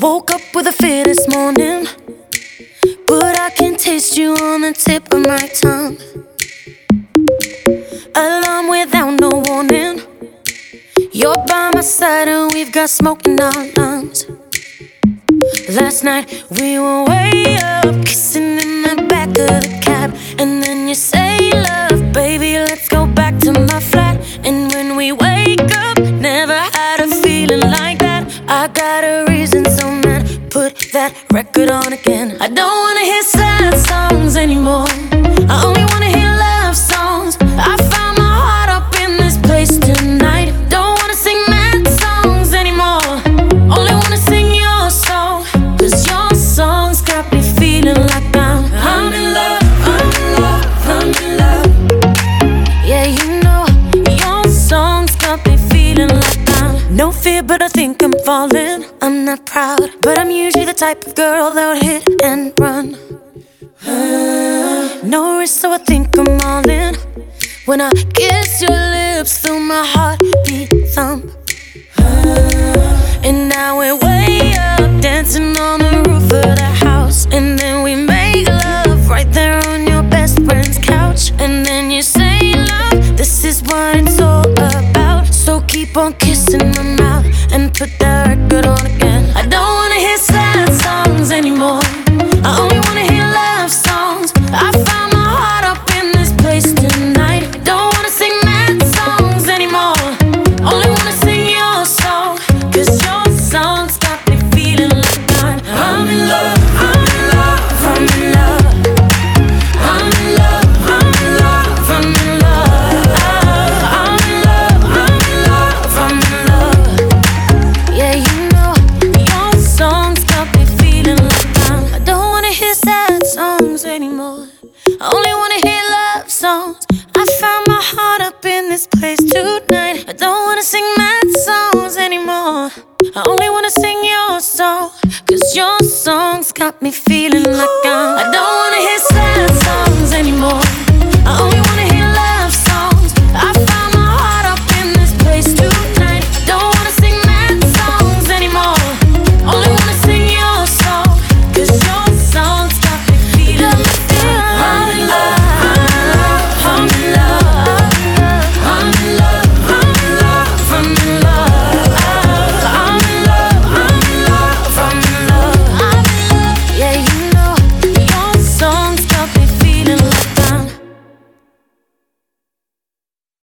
Woke up with a fear this morning, but I can taste you on the tip of my tongue. Alarm without no warning. You're by my side and we've got smoke in our lungs. Last night we were way up, kissing in the back of the cab. And then you say, love, baby, let's go back to my flat. And when we wake up, never had a feeling like that. I got a reason, so man, put that record on again. I don't wanna hear sad songs anymore. I only wanna hear love songs. I found my heart up in this place tonight. Don't wanna sing mad songs anymore. Only wanna sing your song, 'cause your songs got me feeling like I'm in love, I'm in love, I'm in love. Yeah, you know, your songs got me feeling like no fear, but I think I'm falling. I'm not proud, but I'm usually the type of girl that would hit and run. No risk, so I think I'm all in. When I kiss your lips, feel my heartbeat thump. And now we're way up, dancing on the roof of the house. And then we make love right there on your best friend's couch. And then you say, love, this is what it's all about. So keep on kissing my mouth and put that record on again. I don't wanna hear sad songs anymore. I only wanna hear love songs. I found my heart up in this place tonight. Don't wanna sing mad songs anymore. Only wanna sing your song, 'cause your songs got me feeling like I'm in love, I'm in love, I'm in love. I'm in love, I'm in love, I'm in love. I'm in love, I'm in love, I'm in love. Yeah, you know, your songs got me feeling like I don't wanna hear sad songs anymore. I only wanna hear love songs. I found my heart up in this place tonight. I don't wanna sing mad songs anymore. I only wanna sing your song, 'cause your songs got me feeling like I don't